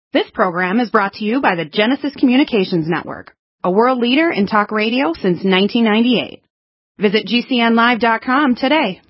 This program is brought to you by the Genesis Communications Network, a world leader in talk radio since 1998. Visit GCNlive.com today.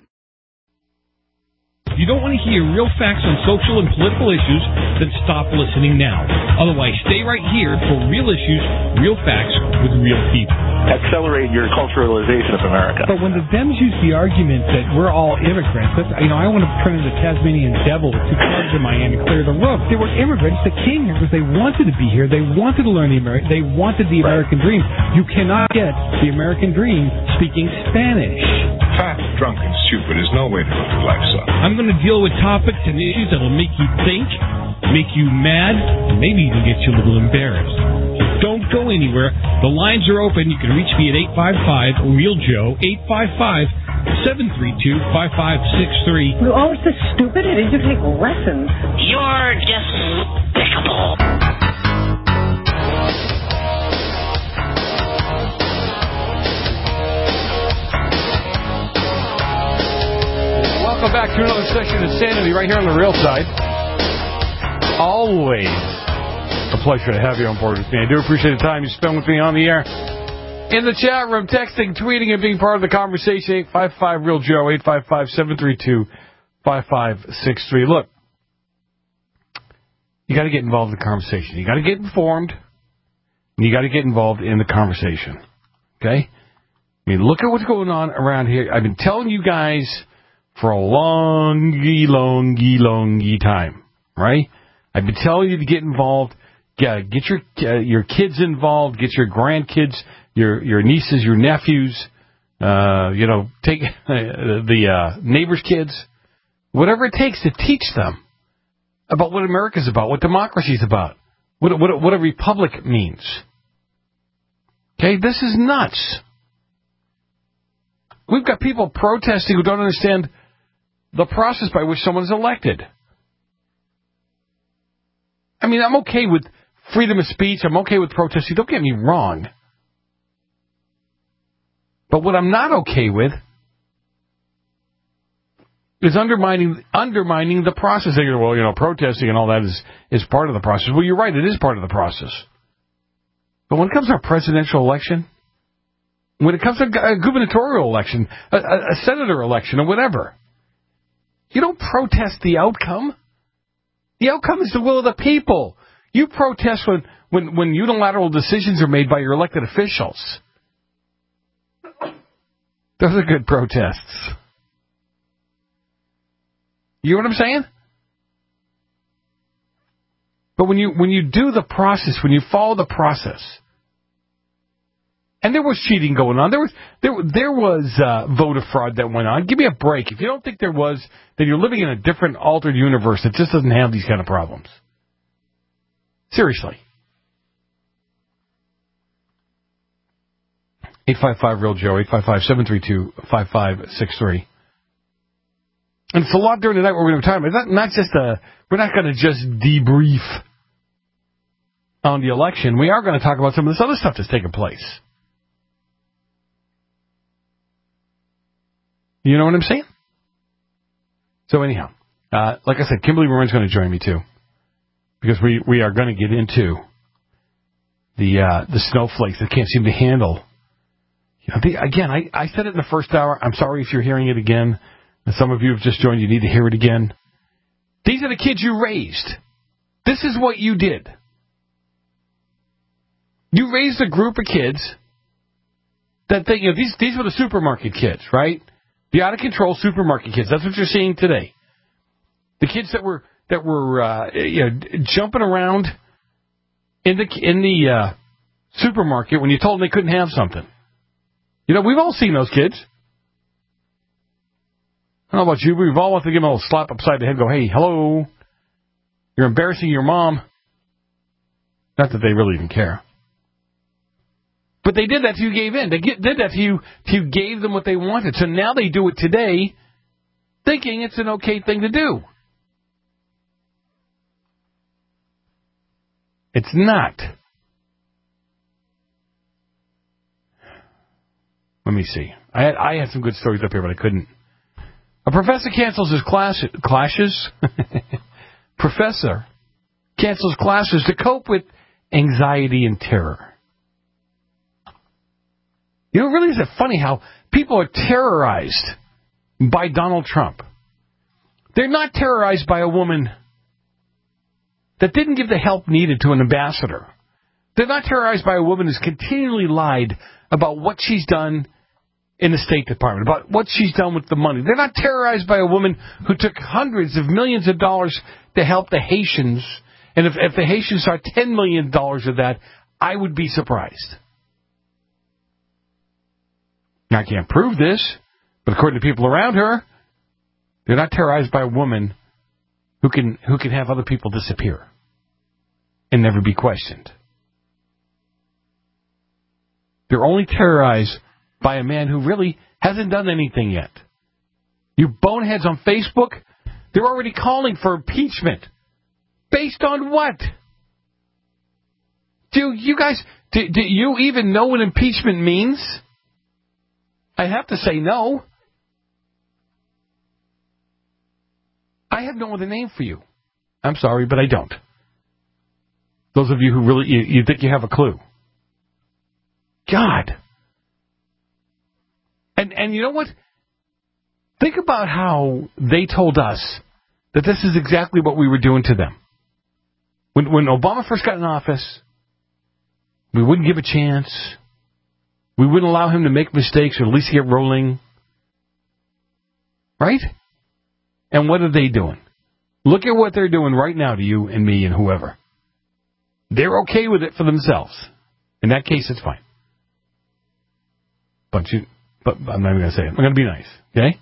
If you don't want to hear real facts on social and political issues, then stop listening now. Otherwise, stay right here for real issues, real facts with real people. Accelerate your culturalization of America. But when the Dems use the argument that we're all immigrants, I want to turn into the Tasmanian devil with two clubs in Miami, clear the road. They were immigrants that came here because they wanted to be here. They wanted to learn they wanted the American dream. You cannot get the American dream speaking Spanish. Fat, drunk, and stupid is no way to live life, son. I'm going to deal with topics and issues that will make you think, make you mad, and maybe even get you a little embarrassed. Don't go anywhere. The lines are open. You can reach me at 855-REAL-JOE, 855-732-5563. You're always so stupid. Did you take lessons? You're despicable. Welcome back to another session of Sanity right here on the Real Side. Always a pleasure to have you on board with me. I do appreciate the time you spend with me on the air. In the chat room, texting, tweeting, and being part of the conversation, 855-REAL-JOE, 855-732-5563. Look, you got to get involved in the conversation. You got to get informed, and you got to get involved in the conversation. Okay? I mean, look at what's going on around here. I've been telling you guys for a long time, right? I've been telling you to get involved. Get your kids involved. Get your grandkids, your nieces, your nephews. Take the neighbors' kids. Whatever it takes to teach them about what America's about, what democracy's about, what a republic means. Okay, this is nuts. We've got people protesting who don't understand the process by which someone is elected. I mean, I'm okay with freedom of speech. I'm okay with protesting. Don't get me wrong. But what I'm not okay with is undermining the process. They go, well, protesting and all that is part of the process. Well, you're right. It is part of the process. But when it comes to a presidential election, when it comes to a gubernatorial election, a senator election, or whatever, you don't protest the outcome. The outcome is the will of the people. You protest when unilateral decisions are made by your elected officials. Those are good protests. You know what I'm saying? But when you do the process, when you follow the process, and there was cheating going on. There was voter fraud that went on. Give me a break. If you don't think there was, then you're living in a different altered universe that just doesn't have these kind of problems. Seriously. 855-REAL-JOE, 855-732-5563. And it's a lot during the night where we're going to be talking about. We're not going to just debrief on the election. We are going to talk about some of this other stuff that's taking place. You know what I'm saying? So anyhow, like I said, Kimberly Moran's going to join me too, because we are going to get into the snowflakes that can't seem to handle. I said it in the first hour. I'm sorry if you're hearing it again. And some of you have just joined. You need to hear it again. These are the kids you raised. This is what you did. You raised a group of kids that these were the supermarket kids, right? The out-of-control supermarket kids. That's what you're seeing today. The kids that were jumping around in the supermarket when you told them they couldn't have something. We've all seen those kids. I don't know about you, but we've all wanted to give them a little slap upside the head and go, hey, hello, you're embarrassing your mom. Not that they really even care. But they did that till you gave in. They did that till you gave them what they wanted. So now they do it today, thinking it's an okay thing to do. It's not. Let me see. I had some good stories up here, but I couldn't. A professor cancels his classes. Professor cancels classes to cope with anxiety and terror. You know, it really is funny how people are terrorized by Donald Trump. They're not terrorized by a woman that didn't give the help needed to an ambassador. They're not terrorized by a woman who's continually lied about what she's done in the State Department, about what she's done with the money. They're not terrorized by a woman who took hundreds of millions of dollars to help the Haitians. And if the Haitians are $10 million of that, I would be surprised. Now, I can't prove this, but according to people around her, they're not terrorized by a woman who can have other people disappear and never be questioned. They're only terrorized by a man who really hasn't done anything yet. You boneheads on Facebook, they're already calling for impeachment. Based on what? Do you even know what impeachment means? I have to say no. I have no other name for you. I'm sorry, but I don't. Those of you who really, you think you have a clue. God. And you know what? Think about how they told us that this is exactly what we were doing to them. When Obama first got in office, we wouldn't give a chance. We wouldn't allow him to make mistakes or at least get rolling. Right? And what are they doing? Look at what they're doing right now to you and me and whoever. They're okay with it for themselves. In that case, it's fine. But I'm not even going to say it. I'm going to be nice. Okay?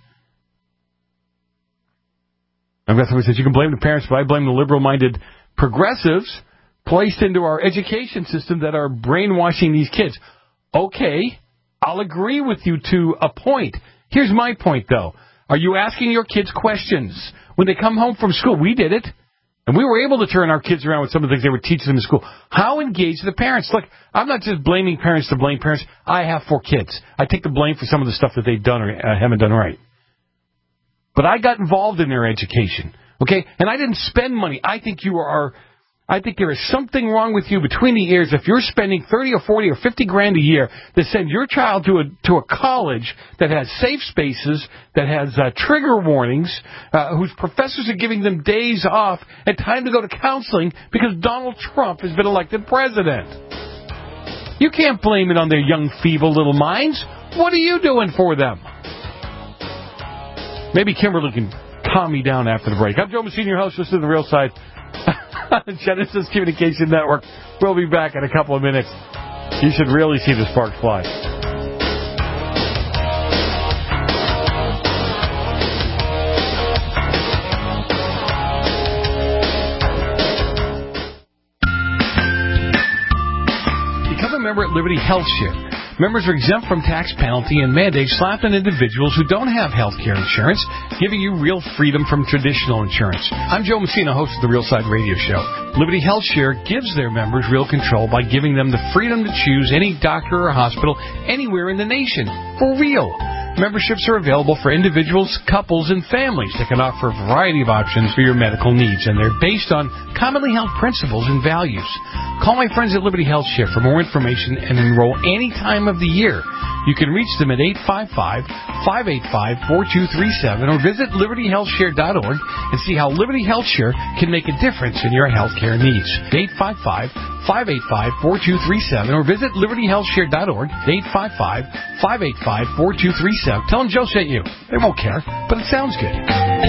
I've got somebody who says you can blame the parents, but I blame the liberal-minded progressives placed into our education system that are brainwashing these kids. Okay, I'll agree with you to a point. Here's my point, though. Are you asking your kids questions? When they come home from school, we did it, and we were able to turn our kids around with some of the things they were teaching them in school. How engaged are the parents? Look, I'm not just blaming parents to blame parents. I have 4 kids. I take the blame for some of the stuff that they've done or haven't done right. But I got involved in their education, okay? And I didn't spend money. I think there is something wrong with you between the ears if you're spending 30 or 40 or 50 grand a year to send your child to a college that has safe spaces, that has trigger warnings, whose professors are giving them days off and time to go to counseling because Donald Trump has been elected president. You can't blame it on their young, feeble little minds. What are you doing for them? Maybe Kimberly can calm me down after the break. I'm Joe Messina, your host. This is The Real Side. Genesis Communication Network. We'll be back in a couple of minutes. You should really see the sparks fly. Become a member at Liberty Health Share. Members are exempt from tax penalty and mandates slapped on individuals who don't have health care insurance, giving you real freedom from traditional insurance. I'm Joe Messina, host of the Real Side Radio Show. Liberty Health Share gives their members real control by giving them the freedom to choose any doctor or hospital anywhere in the nation. For real. Memberships are available for individuals, couples, and families that can offer a variety of options for your medical needs, and they're based on commonly held principles and values. Call my friends at Liberty Health Share for more information and enroll any time of the year. You can reach them at 855-585-4237 or visit libertyhealthshare.org and see how Liberty Health Share can make a difference in your health care needs. 855-585-4237 or visit libertyhealthshare.org. 855-585-4237. Tell them Joe sent you. They won't care, but it sounds good.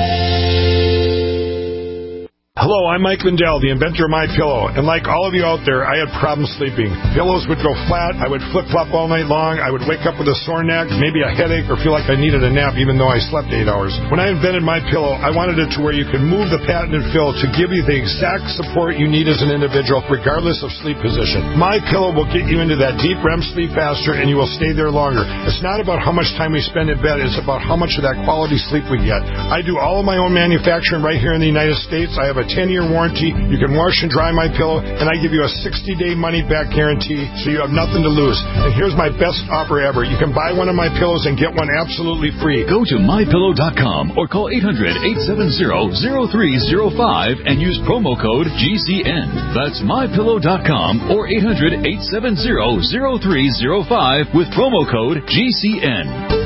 Hello, I'm Mike Lindell, the inventor of MyPillow, and like all of you out there, I had problems sleeping. Pillows would go flat, I would flip-flop all night long, I would wake up with a sore neck, maybe a headache, or feel like I needed a nap even though I slept 8 hours. When I invented MyPillow, I wanted it to where you could move the patented fill to give you the exact support you need as an individual, regardless of sleep position. MyPillow will get you into that deep REM sleep faster, and you will stay there longer. It's not about how much time we spend in bed, it's about how much of that quality sleep we get. I do all of my own manufacturing right here in the United States. I have a 10-year warranty. You can wash and dry My Pillow, and I give you a 60-day money-back guarantee, so you have nothing to lose. And here's my best offer ever. You can buy one of My Pillows and get one absolutely free. Go to MyPillow.com or call 800-870-0305 and use promo code GCN. That's MyPillow.com or 800-870-0305 with promo code GCN.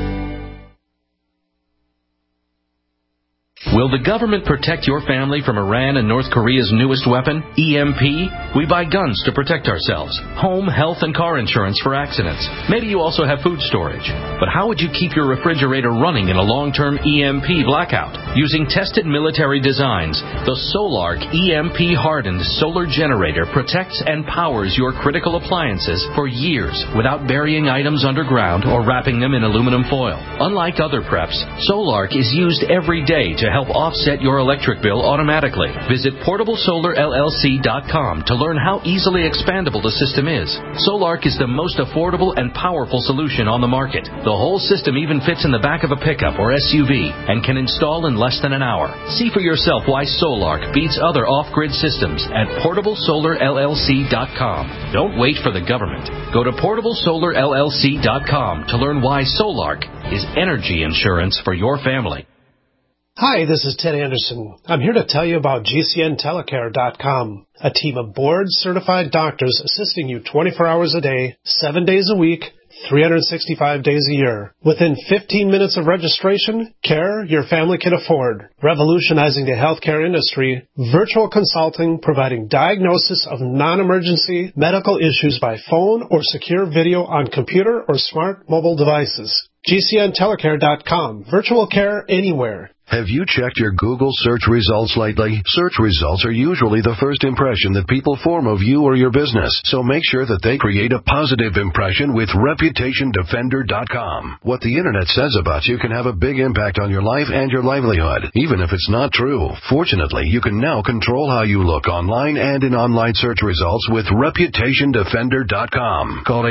Will the government protect your family from Iran and North Korea's newest weapon, EMP? We buy guns to protect ourselves, home, health, and car insurance for accidents. Maybe you also have food storage. But how would you keep your refrigerator running in a long-term EMP blackout? Using tested military designs, the Solark EMP-hardened solar generator protects and powers your critical appliances for years without burying items underground or wrapping them in aluminum foil. Unlike other preps, Solark is used every day to help offset your electric bill automatically. Visit PortableSolarLLC.com to learn how easily expandable the system is. Solark is the most affordable and powerful solution on the market. The whole system even fits in the back of a pickup or SUV and can install in less than an hour. See for yourself why Solark beats other off-grid systems at PortableSolarLLC.com. Don't wait for the government. Go to PortableSolarLLC.com to learn why Solark is energy insurance for your family. Hi, this is Ted Anderson. I'm here to tell you about GCNTelecare.com, a team of board-certified doctors assisting you 24 hours a day, 7 days a week, 365 days a year. Within 15 minutes of registration, care your family can afford. Revolutionizing the healthcare industry, virtual consulting providing diagnosis of non-emergency medical issues by phone or secure video on computer or smart mobile devices. GCNTelecare.com. Virtual care anywhere. Have you checked your Google search results lately? Search results are usually the first impression that people form of you or your business, so make sure that they create a positive impression with ReputationDefender.com. What the Internet says about you can have a big impact on your life and your livelihood, even if it's not true. Fortunately, you can now control how you look online and in online search results with ReputationDefender.com. Call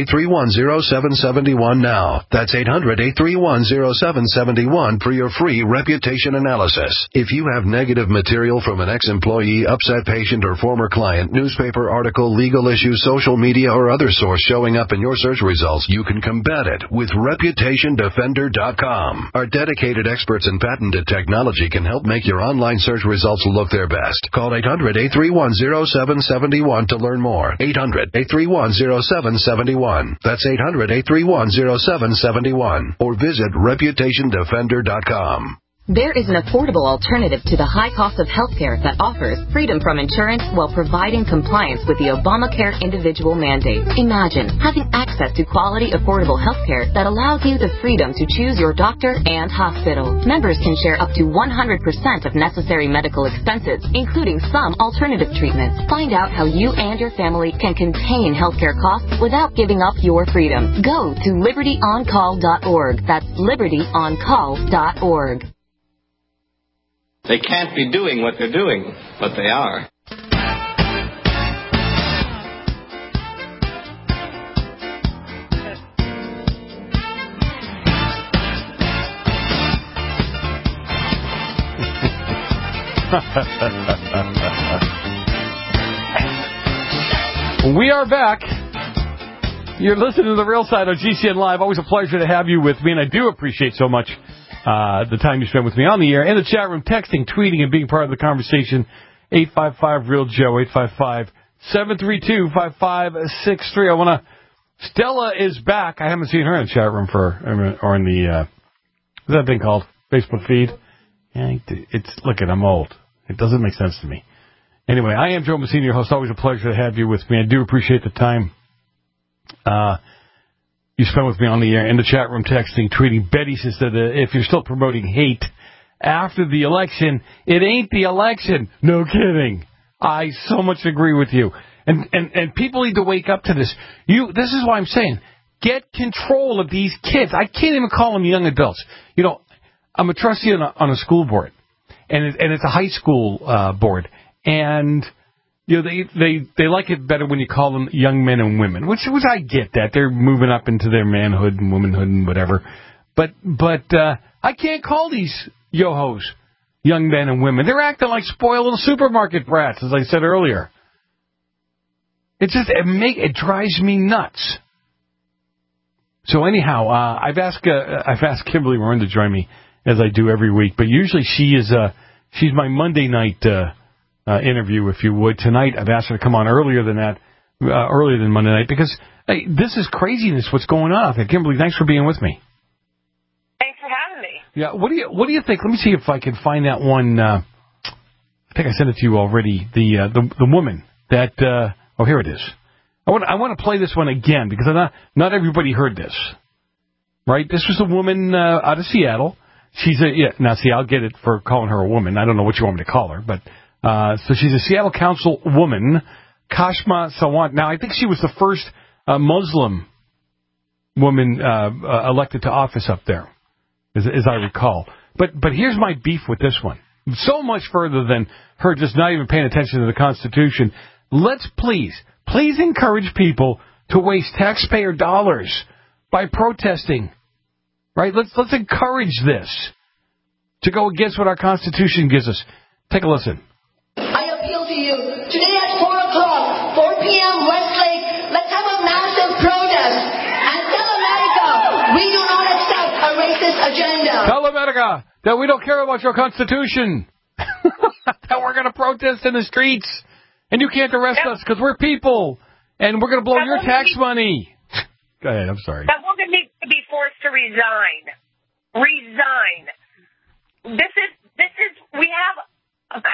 800-831-0771 now. That's 800-831-0771 for your free reputation analysis. If you have negative material from an ex-employee, upset patient, or former client, newspaper article, legal issue, social media, or other source showing up in your search results, you can combat it with ReputationDefender.com. Our dedicated experts in patented technology can help make your online search results look their best. Call 800-831-0771 to learn more. 800-831-0771. That's 800-831-0771. Or visit ReputationDefender.com. There is an affordable alternative to the high cost of healthcare that offers freedom from insurance while providing compliance with the Obamacare individual mandate. Imagine having access to quality, affordable healthcare that allows you the freedom to choose your doctor and hospital. Members can share up to 100% of necessary medical expenses, including some alternative treatments. Find out how you and your family can contain healthcare costs without giving up your freedom. Go to LibertyOnCall.org. That's LibertyOnCall.org. They can't be doing what they're doing, but they are. We are back. You're listening to The Real Side on GCN Live. Always a pleasure to have you with me, and I do appreciate so much the time you spend with me on the air, in the chat room, texting, tweeting, and being part of the conversation. 855-REAL-JOE, 855-732-5563. I want to... Stella is back. I haven't seen her in the chat room or in the... what's that thing called? Facebook feed? Yeah, look, I'm old. It doesn't make sense to me. Anyway, I am Joe Messina, your host. Always a pleasure to have you with me. I do appreciate the time you spent with me on the air, in the chat room, texting, tweeting. Betty says that if you're still promoting hate after the election, it ain't the election. No kidding. I so much agree with you. And people need to wake up to this. This is why I'm saying, get control of these kids. I can't even call them young adults. You know, I'm a trustee on a school board, and it's a high school board, and you know they like it better when you call them young men and women, which I get that they're moving up into their manhood and womanhood and whatever, but I can't call these yo-hos young men and women. They're acting like spoiled little supermarket brats, as I said earlier. It drives me nuts. So anyhow, I've asked Kimberly Morin to join me as I do every week, but usually she's my Monday night interview, if you would. Tonight I've asked her to come on earlier than Monday night, because hey, this is craziness. What's going on out there? Kimberly, thanks for being with me. Thanks for having me. Yeah, what do you think? Let me see if I can find that one. I think I sent it to you already. The woman that. Oh, here it is. I want to play this one again because not everybody heard this. Right? This was a woman out of Seattle. Now see, I'll get it for calling her a woman. I don't know what you want me to call her, but so she's a Seattle Council woman, Kashma Sawant. Now I think she was the first Muslim woman elected to office up there, as I recall. But here's my beef with this one. So much further than her just not even paying attention to the Constitution. Let's please encourage people to waste taxpayer dollars by protesting. Right? Let's encourage this to go against what our Constitution gives us. Take a listen. I appeal to you. Today at 4 o'clock, 4 p.m. Westlake, let's have a massive protest and tell America we do not accept a racist agenda. Tell America that we don't care about your Constitution. That we're going to protest in the streets. And you can't arrest us because we're people. And we're going to blow your tax money. Go ahead, I'm sorry. That woman needs to be forced to resign. This is, we have a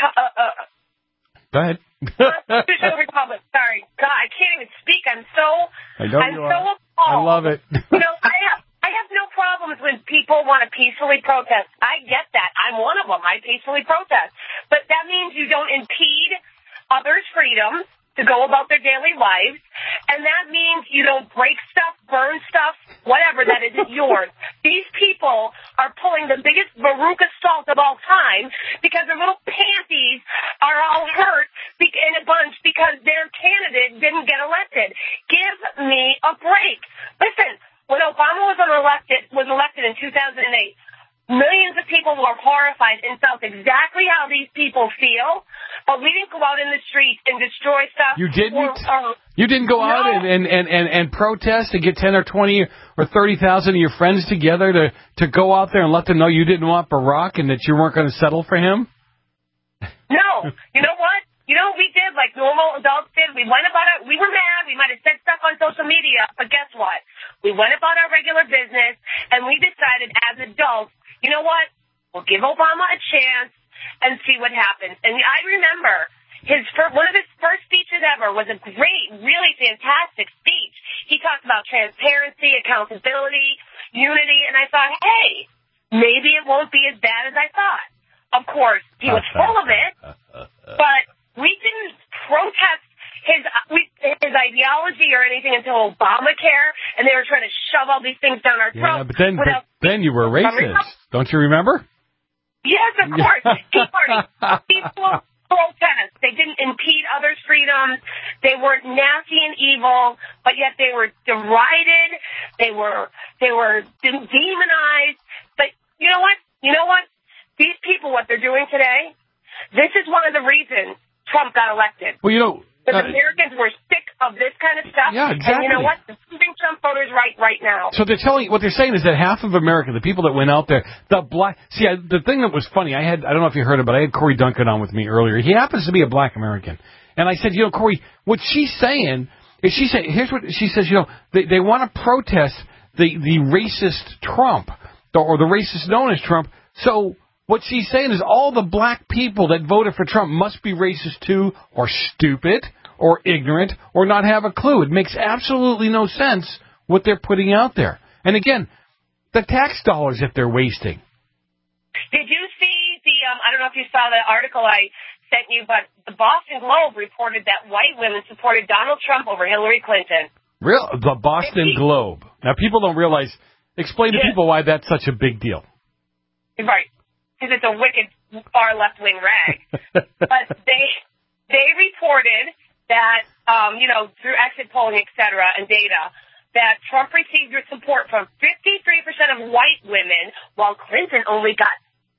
Go ahead. Constitutional Republic. Sorry. God, I can't even speak. I'm so appalled. I love it. I have no problems when people want to peacefully protest. I get that. I'm one of them. I peacefully protest. But that means you don't impede others' freedom to go about their daily lives, and that means you don't break stuff, burn stuff, whatever that isn't yours. These people are pulling the biggest Veruca Salt of all time because their little panties are all hurt in a bunch because their candidate didn't get elected. Give me a break. Listen, when Obama was elected in 2008, millions of people were horrified and felt exactly how these people feel, but we didn't go out in the streets and destroy stuff. You didn't? You didn't go out and protest and get 10 or 20 or 30,000 of your friends together to go out there and let them know you didn't want Barack and that you weren't going to settle for him? No. You know what? You know what we did like normal adults did? We went about it. We were mad. We might have said stuff on social media, but guess what? We went about our regular business, and we decided as adults, you know what? We'll give Obama a chance and see what happens. And I remember one of his first speeches ever was a great, really fantastic speech. He talked about transparency, accountability, unity, and I thought, hey, maybe it won't be as bad as I thought. Of course, he was full of it, but we didn't protest his ideology or anything until Obamacare, and they were trying to shove all these things down our throats. Yeah, but then you were racist. Don't you remember? Yes, of course. Tea Party. People protest. They didn't impede others' freedoms. They weren't nasty and evil, but yet they were derided. They were demonized. But you know what? These people, what they're doing today, this is one of the reasons Trump got elected. Well, because Americans were sick of this kind of stuff. Yeah, exactly. And you know what? They're proving Trump voters right now. So what they're saying is that half of America, the people that went out there, the thing that was funny, I don't know if you heard it, but I had Corey Duncan on with me earlier. He happens to be a black American. And I said, Corey, what she's saying is here's what she says, they want to protest the racist Trump, or the racist known as Trump. So what she's saying is all the black people that voted for Trump must be racist too, or stupid, or ignorant, or not have a clue. It makes absolutely no sense what they're putting out there. And again, the tax dollars that they're wasting. Did you see I don't know if you saw the article I sent you, but the Boston Globe reported that white women supported Donald Trump over Hillary Clinton. The Boston Globe. Now, people don't realize. Explain to people why that's such a big deal. Right. Because it's a wicked far left-wing rag. But they reported that, through exit polling, et cetera, and data, that Trump received support from 53% of white women, while Clinton only got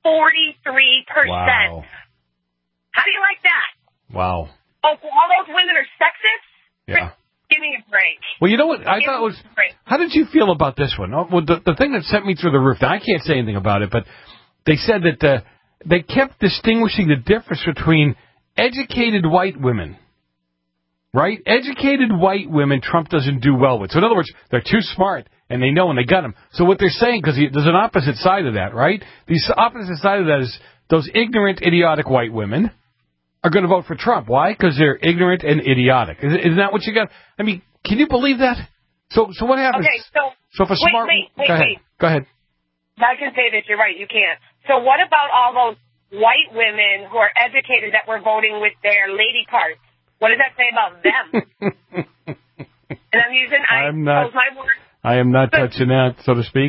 43%. Wow. How do you like that? Wow. Oh, so all those women are sexist? Yeah. Give me a break. Well, you know what I thought was... How did you feel about this one? Well, the thing that sent me through the roof, now I can't say anything about it, but they said that they kept distinguishing the difference between educated white women, right? Educated white women Trump doesn't do well with. So in other words, they're too smart, and they know when they got them. So what they're saying, because there's an opposite side of that, right? The opposite side of that is those ignorant, idiotic white women are going to vote for Trump. Why? Because they're ignorant and idiotic. Isn't that what you got? I mean, can you believe that? So what happens? Okay, so if a smart... Wait. Go ahead. I can say this. You're right. You can't. So what about all those white women who are educated that were voting with their lady parts? What does that say about them? And I'm using... Those my words. I am not touching that, so to speak.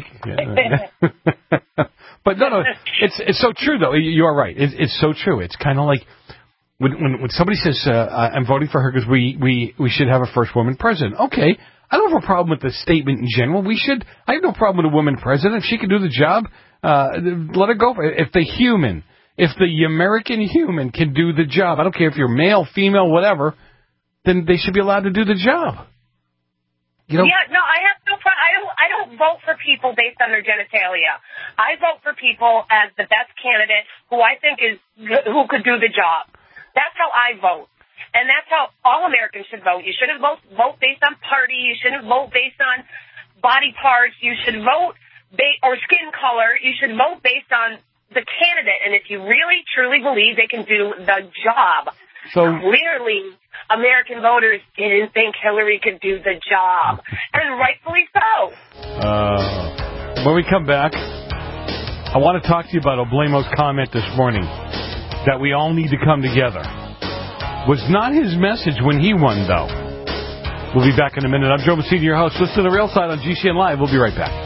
But no, it's so true, though. You are right. It's so true. It's kind of like when somebody says, I'm voting for her because we should have a first woman president. Okay, I don't have a problem with the statement in general. I have no problem with a woman president. If she can do the job, let her go for it. If the American human can do the job, I don't care if you're male, female, whatever, then they should be allowed to do the job. You know? Yeah, no, I have no problem. I don't vote for people based on their genitalia. I vote for people as the best candidate who I think who could do the job. That's how I vote. And that's how all Americans should vote. You shouldn't vote based on party. You shouldn't vote based on body parts. You should vote or skin color. You should vote based on the candidate. And if you really, truly believe they can do the job, clearly American voters didn't think Hillary could do the job. And rightfully so. When we come back, I want to talk to you about Oblemo's comment this morning that we all need to come together. Was not his message when he won, though. We'll be back in a minute. I'm Joe Messina, your host. Listen to The Real Side on GCN Live. We'll be right back.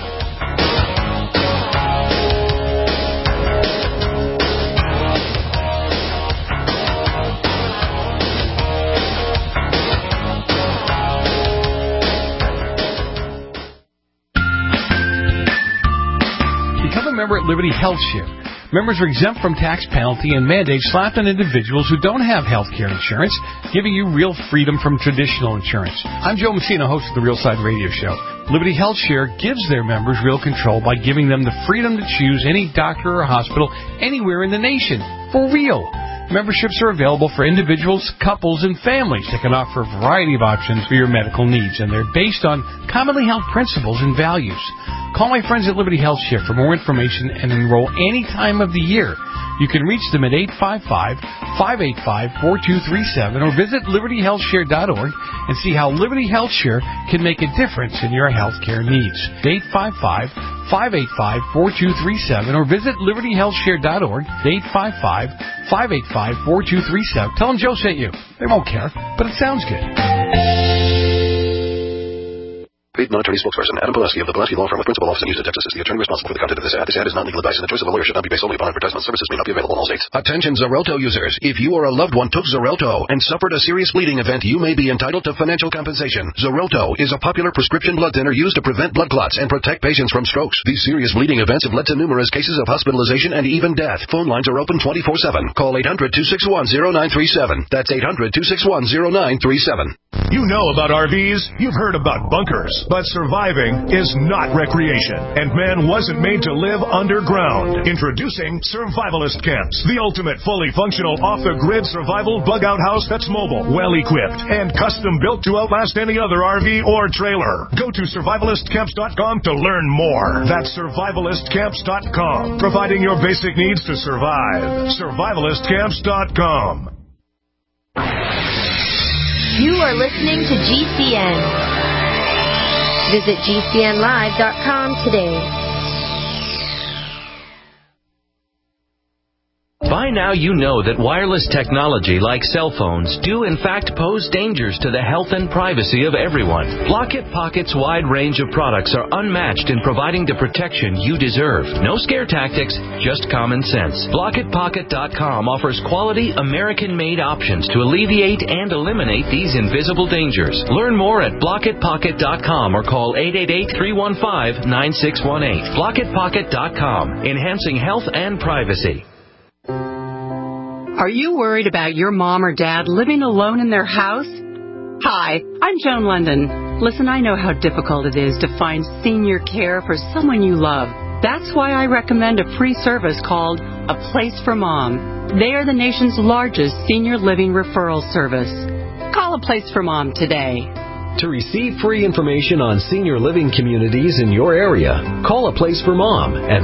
Become a member at Liberty Health Share. Members are exempt from tax penalty and mandates slapped on individuals who don't have health care insurance, giving you real freedom from traditional insurance. I'm Joe Messina, host of the Real Side Radio Show. Liberty Health Share gives their members real control by giving them the freedom to choose any doctor or hospital anywhere in the nation. For real. Memberships are available for individuals, couples, and families that can offer a variety of options for your medical needs, and they're based on commonly held principles and values. Call my friends at Liberty Health Share for more information and enroll any time of the year. You can reach them at 855-585-4237 or visit libertyhealthshare.org and see how Liberty Health Share can make a difference in your health care needs. 855-585-4237 or visit libertyhealthshare.org. 855-585-4237. Tell them Joe sent you. They won't care, but it sounds good. Paid non-attorney spokesperson Adam Pulaski of the Pulaski Law Firm with principal office in Houston, Texas is the attorney responsible for the content of this ad. This ad is not legal advice, and the choice of a lawyer should not be based solely upon advertisement. Services may not be available in all states. Attention Xarelto users. If you or a loved one took Xarelto and suffered a serious bleeding event, you may be entitled to financial compensation. Xarelto is a popular prescription blood thinner used to prevent blood clots and protect patients from strokes. These serious bleeding events have led to numerous cases of hospitalization and even death. Phone lines are open 24/7. Call 800-261-0937. That's 800-261-0937. You know about RVs. You've heard about bunkers. But surviving is not recreation, and man wasn't made to live underground. Introducing Survivalist Camps, the ultimate fully functional off-the-grid survival bug-out house that's mobile, well-equipped, and custom-built to outlast any other RV or trailer. Go to survivalistcamps.com to learn more. That's survivalistcamps.com, providing your basic needs to survive. Survivalistcamps.com. You are listening to GCN. Visit GCNlive.com today. By now you know that wireless technology like cell phones do in fact pose dangers to the health and privacy of everyone. Blockit Pocket's wide range of products are unmatched in providing the protection you deserve. No scare tactics, just common sense. BlockitPocket.com offers quality American-made options to alleviate and eliminate these invisible dangers. Learn more at BlockitPocket.com or call 888-315-9618. BlockitPocket.com, enhancing health and privacy. Are you worried about your mom or dad living alone in their house? Hi, I'm Joan London. Listen, I know how difficult it is to find senior care for someone you love. That's why I recommend a free service called A Place for Mom. They are the nation's largest senior living referral service. Call A Place for Mom today. To receive free information on senior living communities in your area, call A Place for Mom at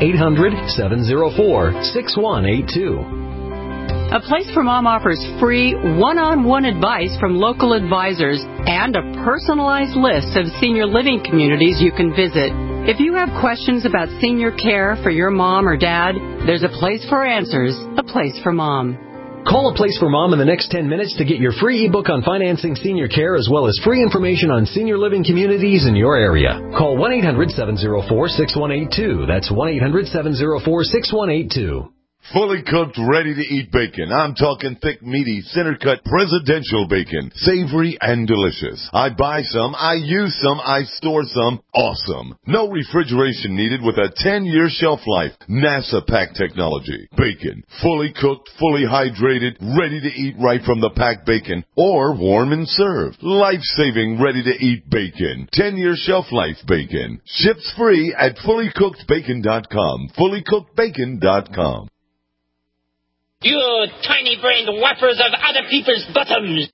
1-800-704-6182. A Place for Mom offers free one-on-one advice from local advisors and a personalized list of senior living communities you can visit. If you have questions about senior care for your mom or dad, there's a place for answers, A Place for Mom. Call A Place for Mom in the next 10 minutes to get your free ebook on financing senior care as well as free information on senior living communities in your area. Call 1-800-704-6182. That's 1-800-704-6182. Fully cooked, ready-to-eat bacon. I'm talking thick, meaty, center-cut, presidential bacon. Savory and delicious. I buy some, I use some, I store some. Awesome. No refrigeration needed with a 10-year shelf life. NASA pack technology. Bacon. Fully cooked, fully hydrated, ready to eat right from the packed bacon. Or warm and served. Life-saving, ready-to-eat bacon. 10-year shelf life bacon. Ships free at fullycookedbacon.com. Fullycookedbacon.com. You tiny-brained whappers of other people's bottoms.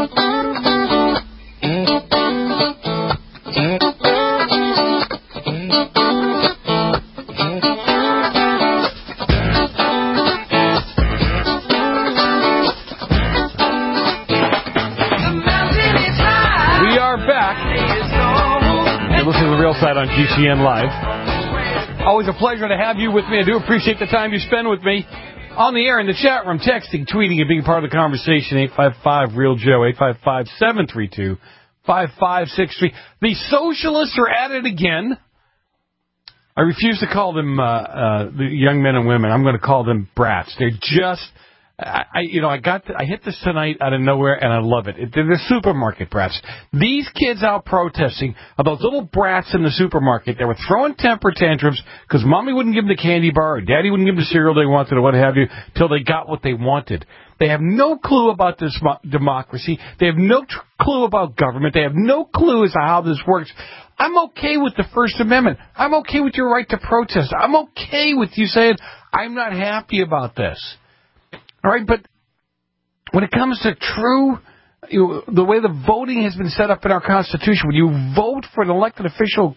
We are back. You're listening to The Real Side on GCN Live. Always a pleasure to have you with me. I do appreciate the time you spend with me. On the air, in the chat room, texting, tweeting, and being part of the conversation, 855-REAL-JOE, 855-732-5563. The socialists are at it again. I refuse to call them the young men and women. I'm going to call them brats. They're just... I hit this tonight out of nowhere, and I love it. They're the supermarket brats. These kids out protesting are those little brats in the supermarket. They were throwing temper tantrums because mommy wouldn't give them the candy bar or daddy wouldn't give them the cereal they wanted or what have you till they got what they wanted. They have no clue about this democracy. They have no clue about government. They have no clue as to how this works. I'm okay with the First Amendment. I'm okay with your right to protest. I'm okay with you saying, I'm not happy about this. All right, but when it comes to the way the voting has been set up in our Constitution, when you vote for an elected official,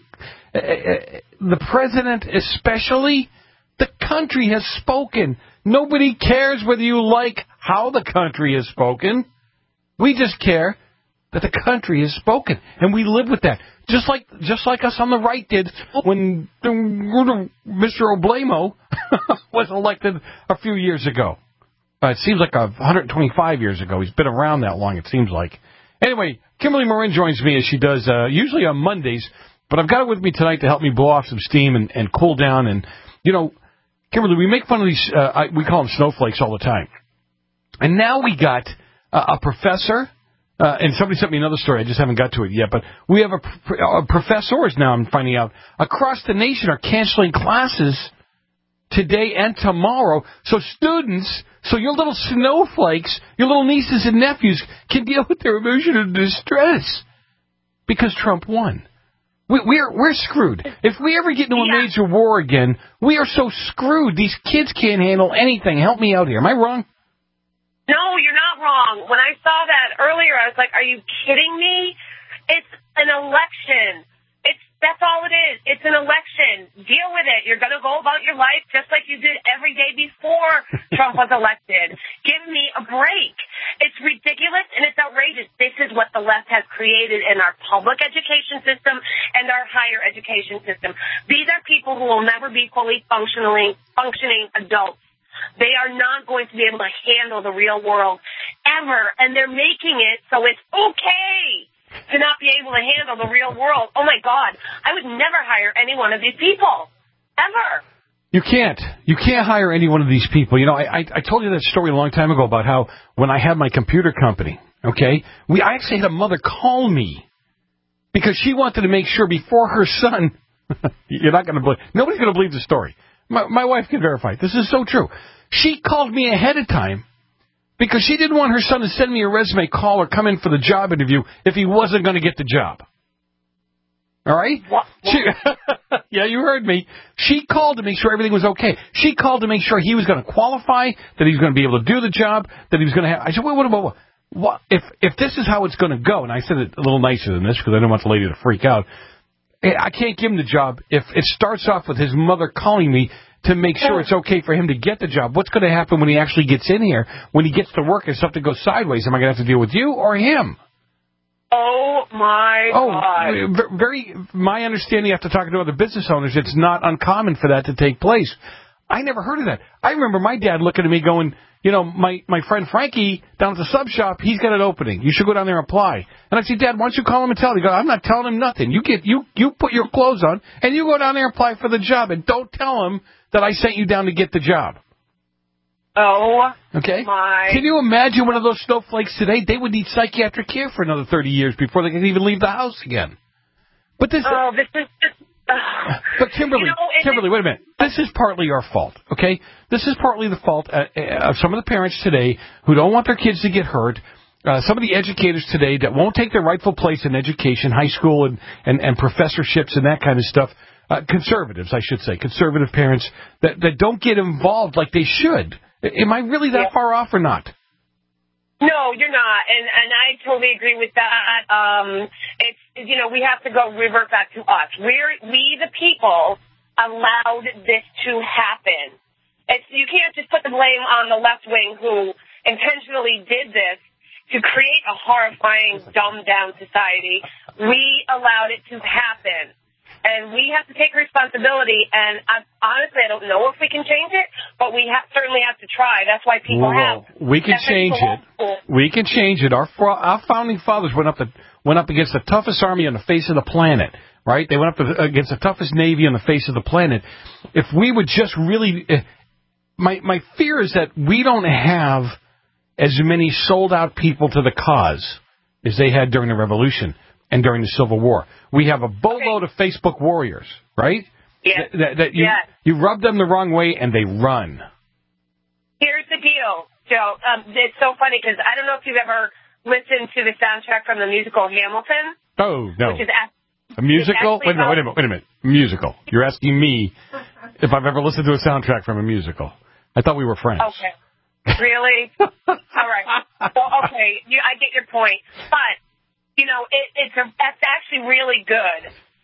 the president especially, the country has spoken. Nobody cares whether you like how the country has spoken. We just care that the country has spoken, and we live with that. Just like us on the right did when Mr. Oblamo was elected a few years ago. It seems like 125 years ago. He's been around that long, it seems like. Anyway, Kimberly Morin joins me as she does usually on Mondays, but I've got her with me tonight to help me blow off some steam and cool down. And, Kimberly, we make fun of these, we call them snowflakes all the time. And now we got a professor, and somebody sent me another story. I just haven't got to it yet, but we have professors now, I'm finding out, across the nation are canceling classes today and tomorrow, so your little snowflakes, your little nieces and nephews can deal with their emotional distress because Trump won. We're screwed. If we ever get into a major war again, we are so screwed. These kids can't handle anything. Help me out here. Am I wrong? No, you're not wrong. When I saw that earlier, I was like, are you kidding me? It's an election. That's all it is. It's an election. Deal with it. You're going to go about your life just like you did every day before Trump was elected. Give me a break. It's ridiculous and it's outrageous. This is what the left has created in our public education system and our higher education system. These are people who will never be fully functioning adults. They are not going to be able to handle the real world ever, and they're making it so it's okay to not be able to handle the real world. Oh, my God. I would never hire any one of these people, ever. You can't. You can't hire any one of these people. You know, I told you that story a long time ago about how when I had my computer company, okay, I actually had a mother call me because she wanted to make sure before her son, you're not going to believe, nobody's going to believe the story. My wife can verify it. This is so true. She called me ahead of time because she didn't want her son to send me a resume call or come in for the job interview if he wasn't going to get the job. All right? Yeah, you heard me. She called to make sure everything was okay. She called to make sure he was going to qualify, that he was going to be able to do the job, that he was going to have... I said, what, if this is how it's going to go, and I said it a little nicer than this because I don't want the lady to freak out, I can't give him the job if it starts off with his mother calling me to make sure it's okay for him to get the job. What's going to happen when he actually gets in here, when he gets to work and something goes sideways? Am I going to have to deal with you or him? Oh, my God. My understanding after talking to other business owners, it's not uncommon for that to take place. I never heard of that. I remember my dad looking at me going, you know, my friend Frankie down at the sub shop, he's got an opening. You should go down there and apply. And I'd say, Dad, why don't you call him and tell him? He goes, I'm not telling him nothing. You put your clothes on and you go down there and apply for the job. And don't tell him that I sent you down to get the job. Oh, okay. My. Can you imagine one of those snowflakes today? They would need psychiatric care for another 30 years before they can even leave the house again. But this. Oh, this is just. But Kimberly, wait a minute. This is partly our fault, okay? This is partly the fault of some of the parents today who don't want their kids to get hurt. Some of the educators today that won't take their rightful place in education, high school and professorships and that kind of stuff. Conservatives, I should say. Conservative parents that don't get involved like they should. Am I really that far off or not? No, you're not, and I totally agree with that. It's, you know, we have to revert back to us. We the people allowed this to happen. You can't just put the blame on the left wing who intentionally did this to create a horrifying, dumbed-down society. We allowed it to happen. And we have to take responsibility, and honestly, I don't know if we can change it, but we certainly have to try. That's why people have. We can change it. We can change it. Our founding fathers went up against the toughest army on the face of the planet, right? They went up against the toughest navy on the face of the planet. If we would just really... My fear is that we don't have as many sold-out people to the cause as they had during the Revolution and during the Civil War. We have a boatload of Facebook warriors, right? Yeah. You rub them the wrong way and they run. Here's the deal, Joe. It's so funny because I don't know if you've ever listened to the soundtrack from the musical Hamilton. Oh, no. Which is a musical? Wait a minute. Musical. You're asking me if I've ever listened to a soundtrack from a musical. I thought we were friends. Okay. Really? All right. Well, okay. I get your point. But, you know, that's actually really good.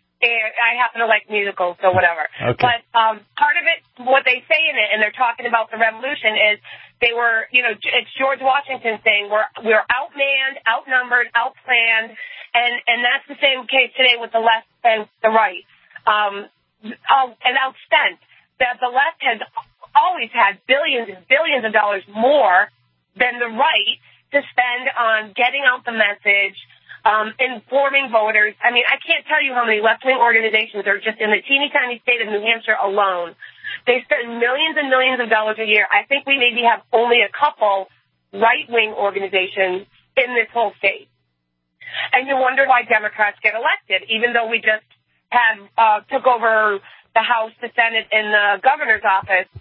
I happen to like musicals, so whatever. Okay. But part of it, what they say in it, and they're talking about the revolution, is they were, you know, it's George Washington saying we're outmanned, outnumbered, outplanned, and that's the same case today with the left and the right, and outspent. That the left has always had billions and billions of dollars more than the right to spend on getting out the message, informing voters. I mean, I can't tell you how many left-wing organizations are just in the teeny-tiny state of New Hampshire alone. They spend millions and millions of dollars a year. I think we maybe have only a couple right-wing organizations in this whole state. And you wonder why Democrats get elected, even though we just took over the House, the Senate, and the governor's office.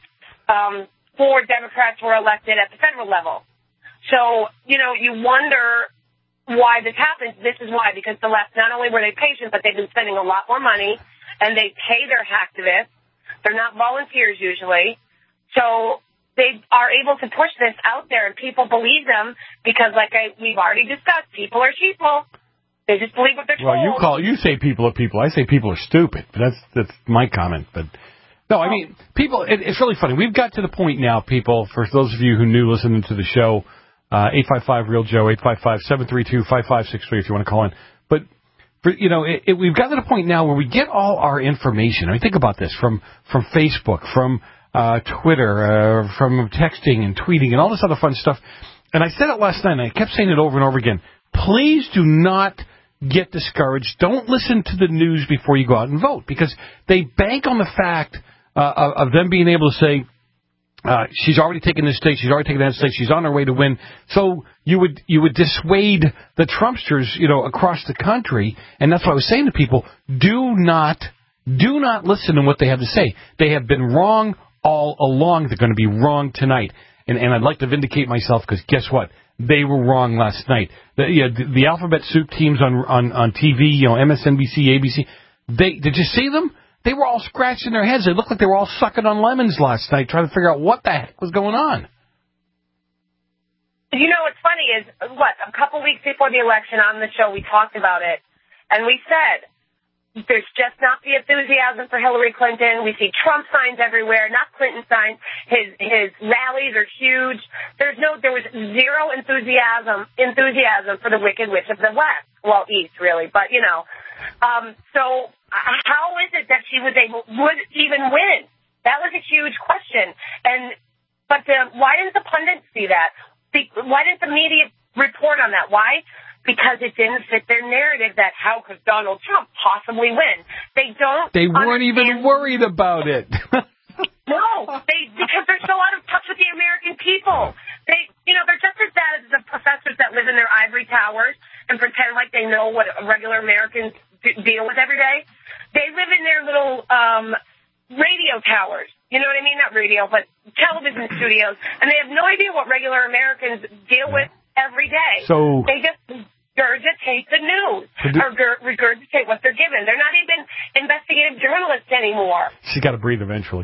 4 Democrats were elected at the federal level. So, you know, you wonder why this happens. This is why, because the left, not only were they patient, but they've been spending a lot more money, and they pay their hacktivists. They're not volunteers usually. So they are able to push this out there, and people believe them because, like we've already discussed, people are sheeple. They just believe what they're told. Well, you say people are people. I say people are stupid. But that's my comment. But no, I mean, people, it's really funny. We've got to the point now, people, for those of you who knew listening to the show, 855-REAL-JOE, 855-732-5563 if you want to call in. But, you know, we've got to the point now where we get all our information. I mean, think about this, from Facebook, from Twitter, from texting and tweeting and all this other fun stuff. And I said it last night, and I kept saying it over and over again. Please do not get discouraged. Don't listen to the news before you go out and vote, because they bank on the fact of them being able to say, she's already taken this state, she's already taken that state, she's on her way to win. So you would dissuade the Trumpsters, across the country. And that's what I was saying to people. Do not listen to what they have to say. They have been wrong all along. They're going to be wrong tonight. And I'd like to vindicate myself, because guess what? They were wrong last night. The alphabet soup teams on TV, MSNBC, ABC, did you see them? They were all scratching their heads. They looked like they were all sucking on lemons last night, trying to figure out what the heck was going on. What's funny is, a couple weeks before the election on the show, we talked about it, and we said, there's just not the enthusiasm for Hillary Clinton. We see Trump signs everywhere, not Clinton signs. His rallies are huge. There was zero enthusiasm for the Wicked Witch of the West. Well, East, really, but so how is it that she would even win? That was a huge question. But why didn't the pundits see that? Why didn't the media report on that? Why? Because it didn't fit their narrative that how could Donald Trump possibly win? They weren't even worried about it. No, because they're so out of touch with the American people. They're just as bad as the professors that live in their ivory towers and pretend like they know what regular Americans deal with every day. They live in their little radio towers. You know what I mean? Not radio, but television studios. And they have no idea what regular Americans deal with every day. So they just regurgitate the news or regurgitate what they're given. They're not even investigative journalists anymore. She's got to breathe eventually.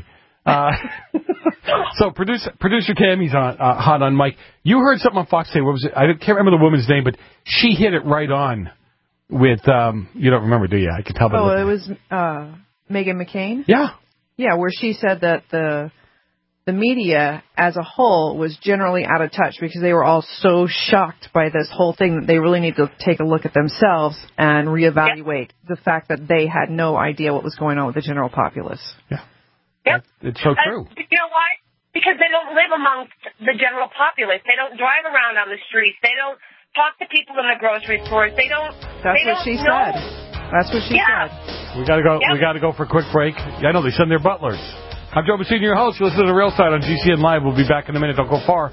So producer Tammy's hot on Mike. You heard something on Fox today. What was it? I can't remember the woman's name, but she hit it right on with, you don't remember, do you? I can tell by it was Meghan McCain? Yeah. Yeah, where she said that the media as a whole was generally out of touch because they were all so shocked by this whole thing that they really need to take a look at themselves and reevaluate the fact that they had no idea what was going on with the general populace. Yeah. Yep. It's so true. You know why? Because they don't live amongst the general populace. They don't drive around on the streets. They don't talk to people in the grocery stores. They don't. That's what she said. That's what she said. We gotta go. Yep. We gotta go for a quick break. I know they send their butlers. I'm Joe Messina, your host. You listen to The Real Side on GCN Live. We'll be back in a minute. Don't go far.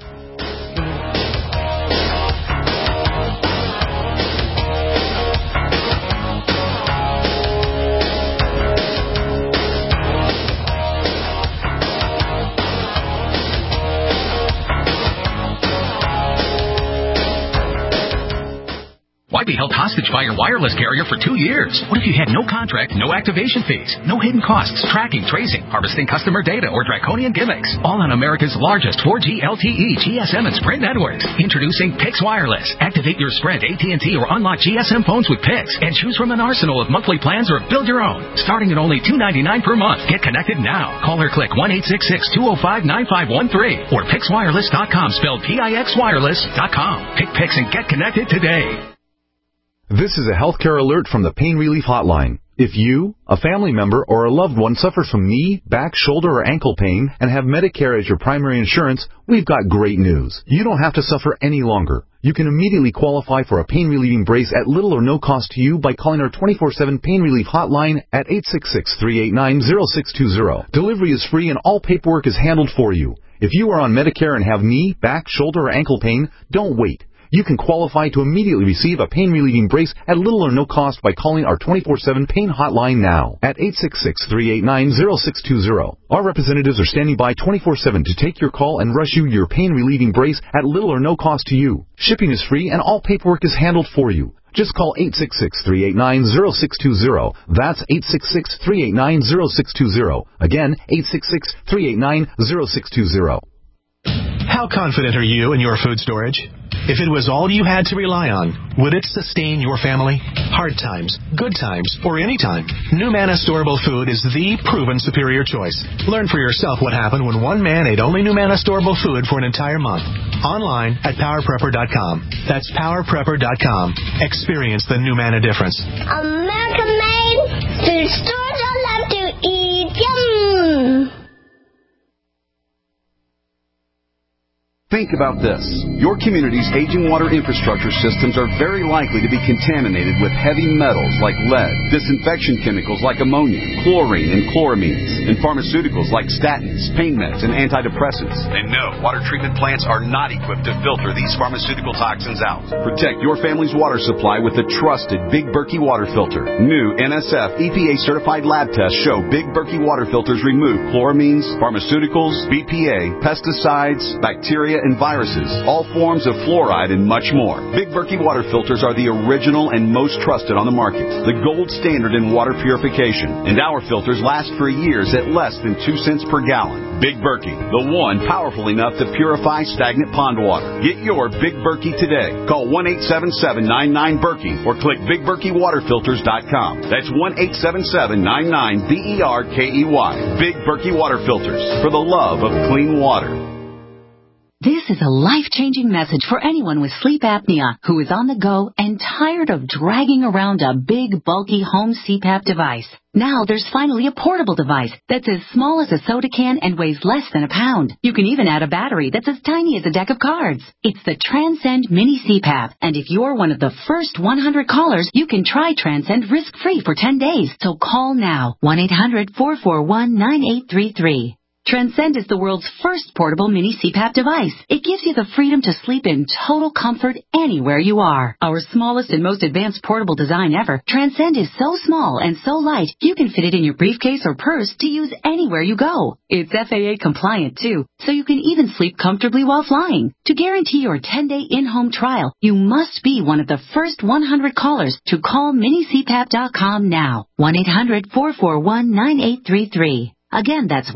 Why be held hostage by your wireless carrier for 2 years? What if you had no contract, no activation fees, no hidden costs, tracking, tracing, harvesting customer data, or draconian gimmicks? All on America's largest 4G LTE, GSM, and Sprint networks. Introducing Pix Wireless. Activate your Sprint, AT&T, or unlock GSM phones with Pix and choose from an arsenal of monthly plans or build your own. Starting at only $2.99 per month. Get connected now. Call or click 1-866-205-9513 or PixWireless.com, spelled PIXWireless.com. Pick Pix and get connected today. This is a healthcare alert from the Pain Relief Hotline. If you, a family member, or a loved one suffers from knee, back, shoulder, or ankle pain and have Medicare as your primary insurance, we've got great news. You don't have to suffer any longer. You can immediately qualify for a pain-relieving brace at little or no cost to you by calling our 24/7 Pain Relief Hotline at 866-389-0620. Delivery is free and all paperwork is handled for you. If you are on Medicare and have knee, back, shoulder, or ankle pain, don't wait. You can qualify to immediately receive a pain-relieving brace at little or no cost by calling our 24/7 Pain Hotline now at 866-389-0620. Our representatives are standing by 24/7 to take your call and rush you your pain-relieving brace at little or no cost to you. Shipping is free and all paperwork is handled for you. Just call 866-389-0620. That's 866-389-0620. Again, 866-389-0620. How confident are you in your food storage? If it was all you had to rely on, would it sustain your family? Hard times, good times, or any time, New Manna Storable Food is the proven superior choice. Learn for yourself what happened when one man ate only New Manna Storable Food for an entire month. Online at PowerPrepper.com. That's PowerPrepper.com. Experience the New Manna difference. American made food stores I love to eat. Yum! Think about this. Your community's aging water infrastructure systems are very likely to be contaminated with heavy metals like lead, disinfection chemicals like ammonia, chlorine and chloramines, and pharmaceuticals like statins, pain meds, and antidepressants. And no, water treatment plants are not equipped to filter these pharmaceutical toxins out. Protect your family's water supply with the trusted Big Berkey water filter. New NSF EPA-certified lab tests show Big Berkey water filters remove chloramines, pharmaceuticals, BPA, pesticides, bacteria, and viruses, all forms of fluoride, and much more. Big Berkey water filters are the original and most trusted on the market, the gold standard in water purification, and our filters last for years at less than 2 cents per gallon. Big Berkey, the one powerful enough to purify stagnant pond water. Get your Big Berkey today. Call 1-877-99-BERKEY or click BigBerkeyWaterFilters.com. That's 1-877-99-BERKEY. Big Berkey Water Filters, for the love of clean water. This is a life-changing message for anyone with sleep apnea who is on the go and tired of dragging around a big, bulky home CPAP device. Now there's finally a portable device that's as small as a soda can and weighs less than a pound. You can even add a battery that's as tiny as a deck of cards. It's the Transcend Mini CPAP, and if you're one of the first 100 callers, you can try Transcend risk-free for 10 days. So call now, 1-800-441-9833. Transcend is the world's first portable mini CPAP device. It gives you the freedom to sleep in total comfort anywhere you are. Our smallest and most advanced portable design ever, Transcend is so small and so light, you can fit it in your briefcase or purse to use anywhere you go. It's FAA compliant too, so you can even sleep comfortably while flying. To guarantee your 10-day in-home trial, you must be one of the first 100 callers to call minicpap.com now. 1-800-441-9833. Again, that's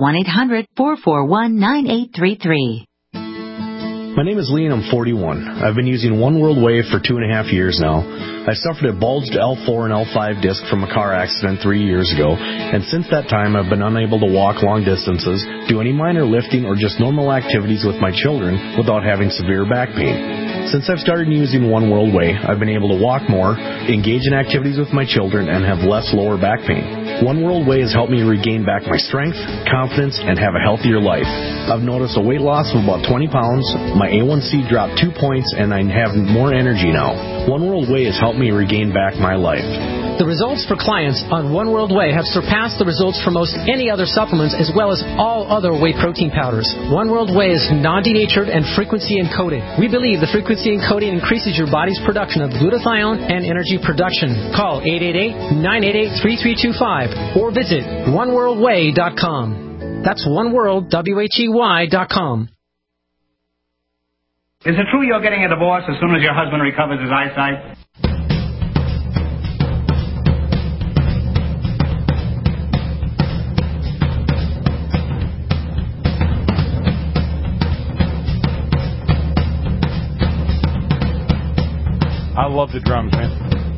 1-800-441-9833. My name is Lee and I'm 41. I've been using One World Wave for 2.5 years now. I suffered a bulged L4 and L5 disc from a car accident 3 years ago, and since that time I've been unable to walk long distances, do any minor lifting, or just normal activities with my children without having severe back pain. Since I've started using One World Way, I've been able to walk more, engage in activities with my children, and have less lower back pain. One World Way has helped me regain back my strength, confidence, and have a healthier life. I've noticed a weight loss of about 20 pounds, my A1C dropped 2 points, and I have more energy now. One World Way has helped me regain back my life. The results for clients on One World Whey have surpassed the results for most any other supplements, as well as all other whey protein powders. One World Whey is non-denatured and frequency encoded. We believe the frequency encoding increases your body's production of glutathione and energy production. Call 888-988-3325 or visit oneworldwhey.com. That's oneworld.com. Is it true you're getting a divorce as soon as your husband recovers his eyesight? I love the drums, man.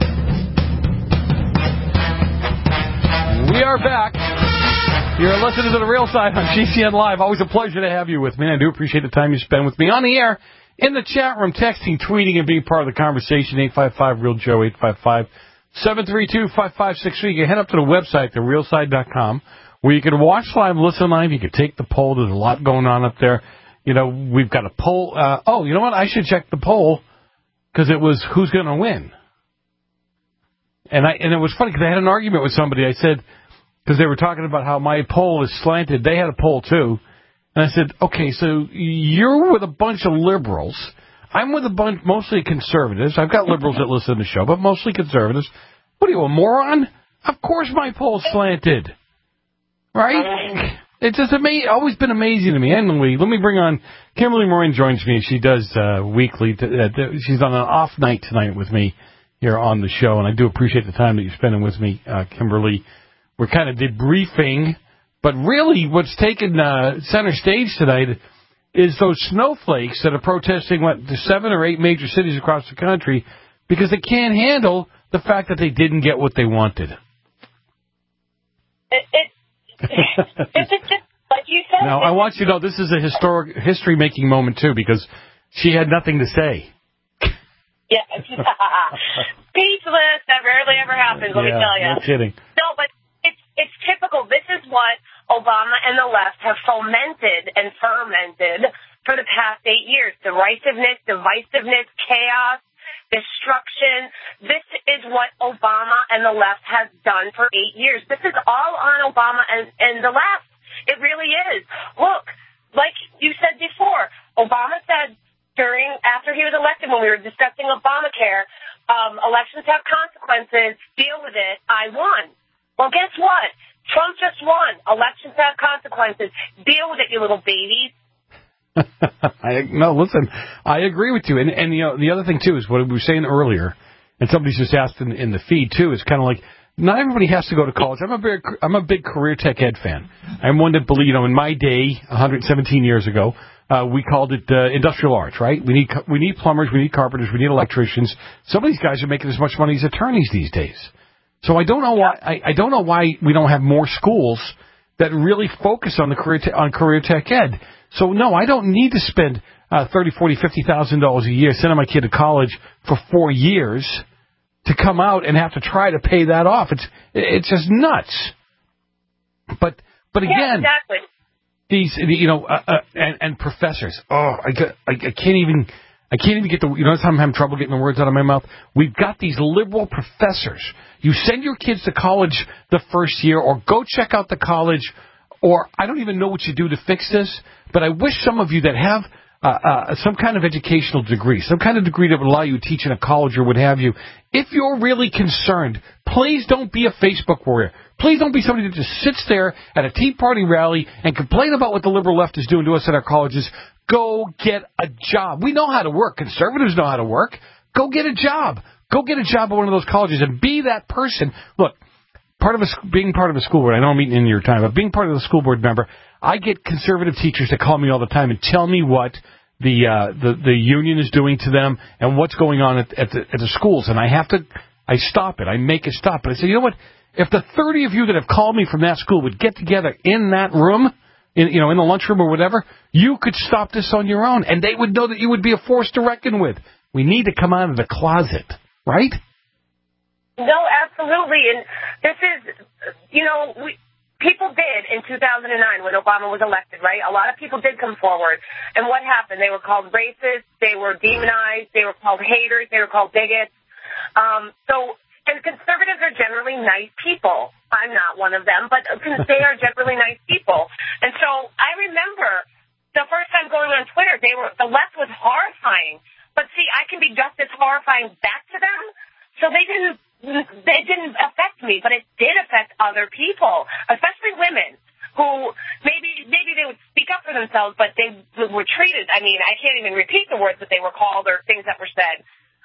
We are back. You're listening to The Real Side on GCN Live. Always a pleasure to have you with me. I do appreciate the time you spend with me on the air, in the chat room, texting, tweeting, and being part of the conversation. 855-REAL-JOE, 855-732-5563. You can head up to the website, therealside.com, where you can watch live, listen live. You can take the poll. There's a lot going on up there. You know, we've got a poll. You know what? I should check the poll, because it was who's going to win. And it was funny because I had an argument with somebody. I said, because they were talking about how my poll is slanted. They had a poll too. And I said, okay, so you're with a bunch of liberals. I'm with a bunch, mostly conservatives. I've got liberals that listen to the show, but mostly conservatives. What are you, a moron? Of course my poll's slanted. Right? It's just always been amazing to me. Anyway, let me bring on Kimberly Moran. Joins me. She does weekly. She's on an off night tonight with me here on the show, and I do appreciate the time that you're spending with me, Kimberly. We're kind of debriefing, but really what's taken center stage tonight is those snowflakes that are protesting, the 7 or 8 major cities across the country because they can't handle the fact that they didn't get what they wanted. It's just like you said. Now, I want you to know this is a history-making moment, too, because she had nothing to say. Yeah. Speechless. That rarely ever happens, let me tell you. No kidding. No, but it's typical. This is what Obama and the left have fomented and fermented for the past years. Derisiveness, divisiveness, chaos, destruction. This is what Obama and the left has done for 8 years. This is all on Obama and the left. It really is. Look, like you said before, Obama said after he was elected when we were discussing Obamacare, elections have consequences, deal with it, I won. Well, guess what? Trump just won. Elections have consequences. Deal with it, you little babies. No, listen, I agree with you. And you know, the other thing, too, is what we were saying earlier, and somebody's just asked in the feed, too, is kind of like, not everybody has to go to college. I'm a big career tech ed fan. I'm one that believe, in my day, 117 years ago, we called it industrial arts, right? We need plumbers, we need carpenters, we need electricians. Some of these guys are making as much money as attorneys these days. So I don't know why I don't know why we don't have more schools that really focus on the career tech ed. So no, I don't need to spend $30,000, $40,000, $50,000 a year sending my kid to college for 4 years to come out and have to try to pay that off. It's just nuts. But again, yeah, exactly. These and professors. Oh, I can't even get the. I'm having trouble getting the words out of my mouth. We've got these liberal professors. You send your kids to college the first year, or go check out the college, or I don't even know what you do to fix this. But I wish some of you that have some kind of educational degree, some kind of degree that would allow you to teach in a college or what have you, if you're really concerned, please don't be a Facebook warrior. Please don't be somebody that just sits there at a Tea Party rally and complain about what the liberal left is doing to us at our colleges. Go get a job. We know how to work. Conservatives know how to work. Go get a job. Go get a job at one of those colleges and be that person. Look, being part of a school board, I know I'm eating into your time, but being part of the school board member, I get conservative teachers that call me all the time and tell me what the union is doing to them and what's going on at the schools. And I stop it. I make it stop. But I say, you know what? If the 30 of you that have called me from that school would get together in that room, in the lunchroom or whatever, you could stop this on your own, and they would know that you would be a force to reckon with. We need to come out of the closet, right? No, absolutely. And this is, people did in 2009 when Obama was elected, right? A lot of people did come forward. And what happened? They were called racist. They were demonized. They were called haters. They were called bigots. And conservatives are generally nice people. I'm not one of them, but they are generally nice people. And so I remember the first time going on Twitter, the left was horrifying. But see, I can be just as horrifying back to them. So they didn't affect me, but it did affect other people, especially women who maybe they would speak up for themselves, but they were treated. I mean, I can't even repeat the words that they were called or things that were said.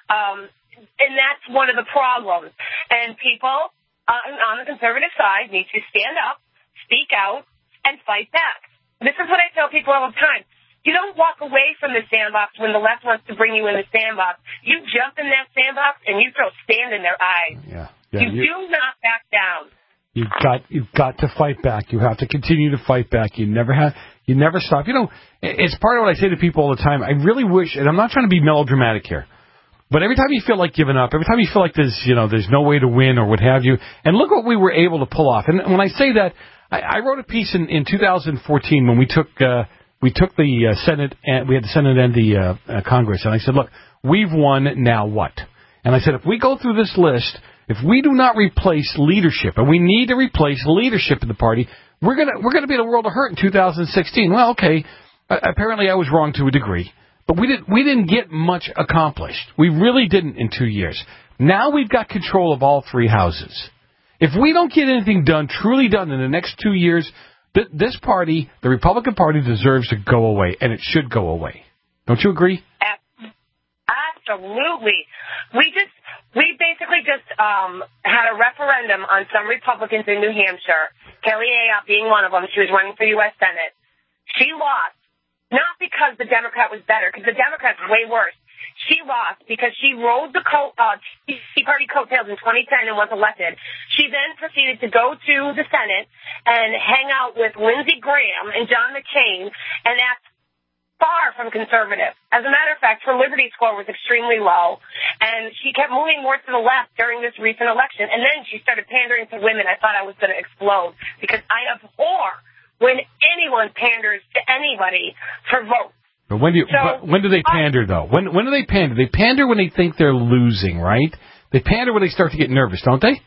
And that's one of the problems. And people on the conservative side need to stand up, speak out, and fight back. This is what I tell people all the time. You don't walk away from the sandbox when the left wants to bring you in the sandbox. You jump in that sandbox and you throw sand in their eyes. Yeah, you do not back down. You've got to fight back. You have to continue to fight back. You never stop. It's part of what I say to people all the time. I really wish, and I'm not trying to be melodramatic here, but every time you feel like giving up, every time you feel like there's no way to win or what have you, and look what we were able to pull off. And when I say that, I wrote a piece in 2014 when we took the Senate, and we had the Senate and the Congress, and I said, look, we've won, now what? And I said, if we go through this list, if we do not replace leadership, and we need to replace leadership in the party, we're gonna be in a world of hurt in 2016. Well, okay, apparently I was wrong to a degree. But we didn't get much accomplished. We really didn't in 2 years. Now we've got control of all three houses. If we don't get anything done, truly done in the next 2 years, this party, the Republican Party, deserves to go away, and it should go away. Don't you agree? Absolutely. We basically just had a referendum on some Republicans in New Hampshire, Kelly Ayotte being one of them. She was running for U.S. Senate. She lost. Not because the Democrat was better, because the Democrat's way worse. She lost because she rode the Tea Party coattails in 2010 and was elected. She then proceeded to go to the Senate and hang out with Lindsey Graham and John McCain and act far from conservative. As a matter of fact, her Liberty score was extremely low, and she kept moving more to the left during this recent election. And then she started pandering to women. I thought I was going to explode because I abhor when anyone panders to anybody for votes. But when do they pander, though? When do they pander? They pander when they think they're losing, right? They pander when they start to get nervous, don't they?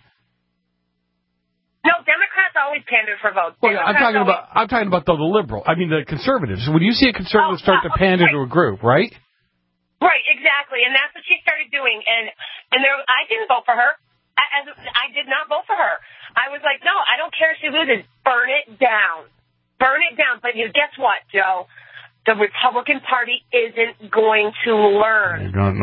No, Democrats always pander for votes. Well, I'm talking about the liberal. I mean, the conservatives. When you see a conservative start to pander to a group, right? Right, exactly, and that's what she started doing. And there, I didn't vote for her. I did not vote for her. I was like, no, I don't care if she loses. Burn it down. Burn it down. But guess what, Joe? The Republican Party isn't going to learn. It's going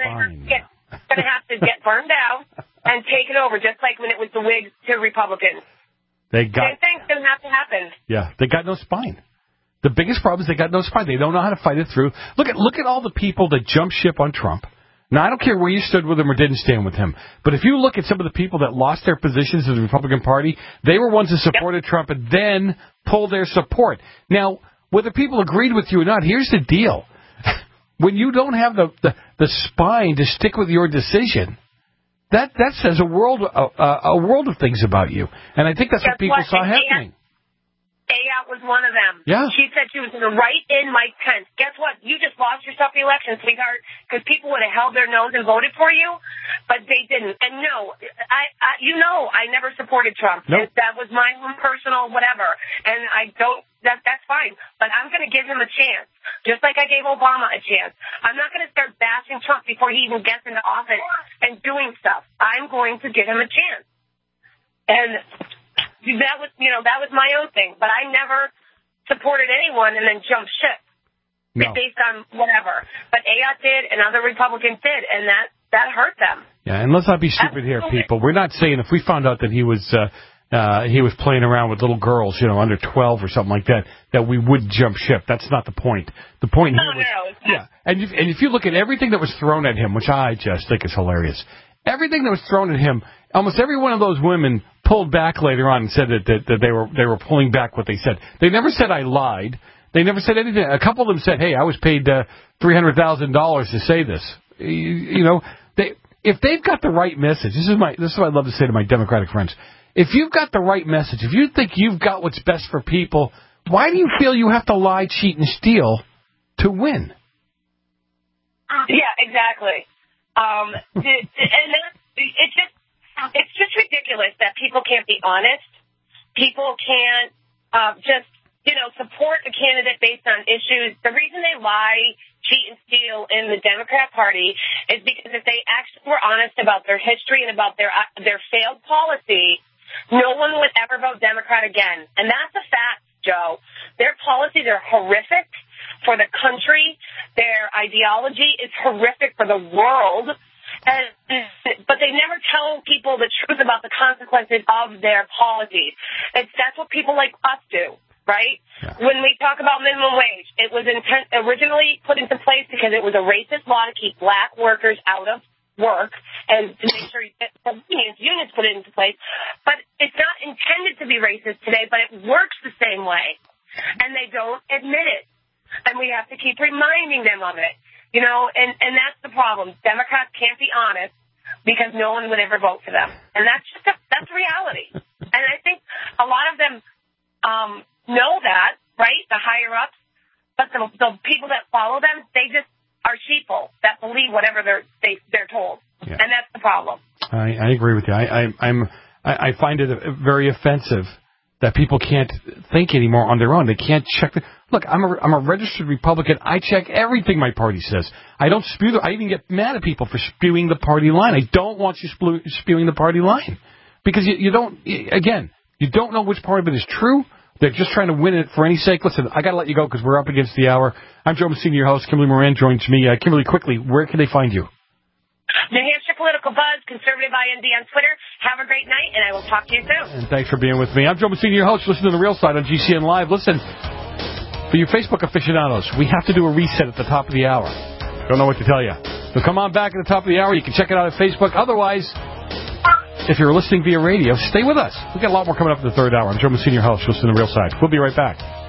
to have to get burned down and taken over, just like when it was the Whigs to Republicans. Same thing's going to have to happen. Yeah, they got no spine. The biggest problem is they got no spine. They don't know how to fight it through. Look at all the people that jumped ship on Trump. Now, I don't care where you stood with him or didn't stand with him, but if you look at some of the people that lost their positions in the Republican Party, they were ones that supported Trump and then pulled their support. Now, whether people agreed with you or not, here's the deal. When you don't have the spine to stick with your decision, that says a world of things about you. And I think that's what people saw happening. Ayotte was one of them. Yeah. She said she was going to write in Mike Pence. Guess what? You just lost yourself the election, sweetheart, because people would have held their nose and voted for you, but they didn't. And no, I never supported Trump. Nope. That was my own personal whatever, and I don't. That's fine. But I'm going to give him a chance, just like I gave Obama a chance. I'm not going to start bashing Trump before he even gets into office and doing stuff. I'm going to give him a chance. And that was my own thing. But I never supported anyone and then jumped ship based on whatever. But Ayotte did, and other Republicans did, and that hurt them. Yeah, and let's not be stupid here, people. We're not saying if we found out that he was playing around with little girls, under 12 or something like that we would jump ship. That's not the point. The point here was, yeah. And if you look at everything that was thrown at him, which I just think is hilarious, everything that was thrown at him, almost every one of those women pulled back later on and said that they were pulling back what they said. They never said I lied. They never said anything. A couple of them said, "Hey, I was paid $300,000 to say this." If they've got the right message, this is what I love to say to my Democratic friends. If you've got the right message, if you think you've got what's best for people, why do you feel you have to lie, cheat, and steal to win? Yeah, exactly. It's just ridiculous that people can't be honest. People can't just support a candidate based on issues. The reason they lie, cheat, and steal in the Democrat Party is because if they actually were honest about their history and about their failed policy, no one would ever vote Democrat again. And that's a fact, Joe. Their policies are horrific for the country. Their ideology is horrific for the world. But they never tell people the truth about the consequences of their policies. That's what people like us do, right? Yeah. When we talk about minimum wage, it was originally put into place because it was a racist law to keep black workers out of work and to make sure unions put it into place. But it's not intended to be racist today, but it works the same way. And they don't admit it. And we have to keep reminding them of it. And that's the problem. Democrats can't be honest because no one would ever vote for them. And that's reality. And I think a lot of them know that, right? The higher ups. But the people that follow them, they just are sheeple that believe whatever they're told. Yeah. And that's the problem. I agree with you. I find it very offensive that people can't think anymore on their own. They can't check. Look, I'm a registered Republican. I check everything my party says. I don't spew. I even get mad at people for spewing the party line. I don't want you spewing the party line because you don't. Again, you don't know which part of it is true. They're just trying to win it for any sake. Listen, I got to let you go because we're up against the hour. I'm Joe Messina, your host. Kimberly Moran joins me. Kimberly, quickly, where can they find you? New Hampshire Political Buzz, Conservative IND on Twitter. Have a great night, and I will talk to you soon. And thanks for being with me. I'm Joe Messina, your host. Listen to The Real Side on GCN Live. Listen, for you Facebook aficionados, we have to do a reset at the top of the hour. Don't know what to tell you. So come on back at the top of the hour. You can check it out at Facebook. Otherwise, if you're listening via radio, stay with us. We've got a lot more coming up in the third hour. I'm Joe Messina, your host. Listen to The Real Side. We'll be right back.